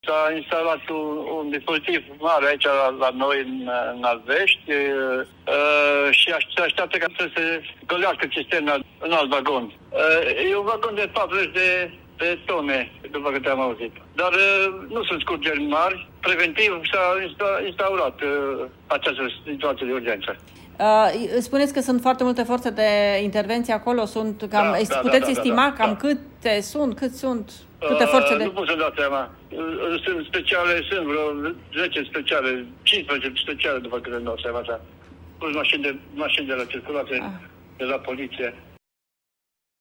S-a instalat un dispozitiv mare aici la noi în Alvești și se așteaptă ca să se golească cisterna în alt vagon. E un vagon de 40 de tone, după câte am auzit. Dar nu sunt scurgeri mari. Preventiv s-a instaurat această situație de urgență. Spuneți că sunt foarte multe forțe de intervenție acolo. Puteți estima cam câte sunt? Câte forțe de... Nu pot să dau seama. Sunt speciale, sunt vreo 10 speciale, 15 speciale, după câte îmi dau seama. Plus mașini de la circulație, de la poliție.